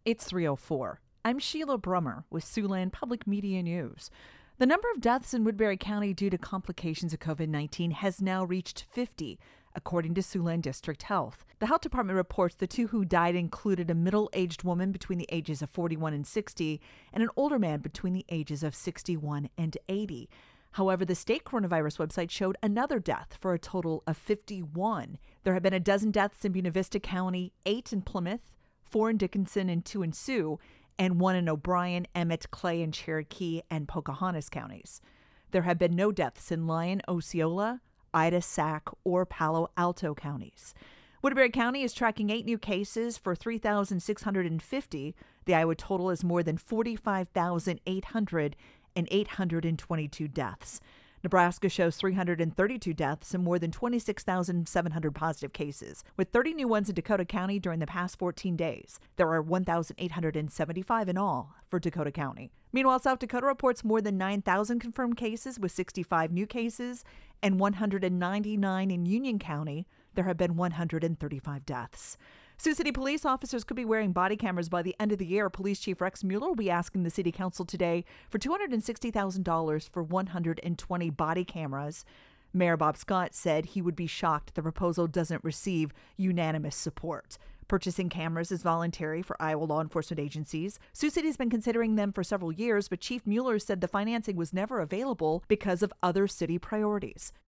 It's 3:04. I'm Sheila Brummer with Siouxland Public Media News. The number of deaths in Woodbury County due to complications of COVID-19 has now reached 50, according to Siouxland District Health. The health department reports the two who died included a middle-aged woman between the ages of 41 and 60 and an older man between the ages of 61 and 80. However, the state coronavirus website showed another death for a total of 51. There have been a dozen deaths in Buena Vista County, 8 in Plymouth, 4 in Dickinson and 2 in Sioux, and 1 in O'Brien, Emmett, Clay, and Cherokee and Pocahontas counties. There have been no deaths in Lyon, Osceola, Ida, Sac, or Palo Alto counties. Woodbury County is tracking 8 new cases for 3,650. The Iowa total is more than 45,800 and 822 deaths. Nebraska shows 332 deaths and more than 26,700 positive cases, with 30 new ones in Dakota County during the past 14 days. There are 1,875 in all for Dakota County. Meanwhile, South Dakota reports more than 9,000 confirmed cases with 65 new cases and 199 in Union County. There have been 135 deaths. Sioux City police officers could be wearing body cameras by the end of the year. Police Chief Rex Mueller will be asking the city council today for $260,000 for 120 body cameras. Mayor Bob Scott said he would be shocked the proposal doesn't receive unanimous support. Purchasing cameras is voluntary for Iowa law enforcement agencies. Sioux City has been considering them for several years, but Chief Mueller said the financing was never available because of other city priorities.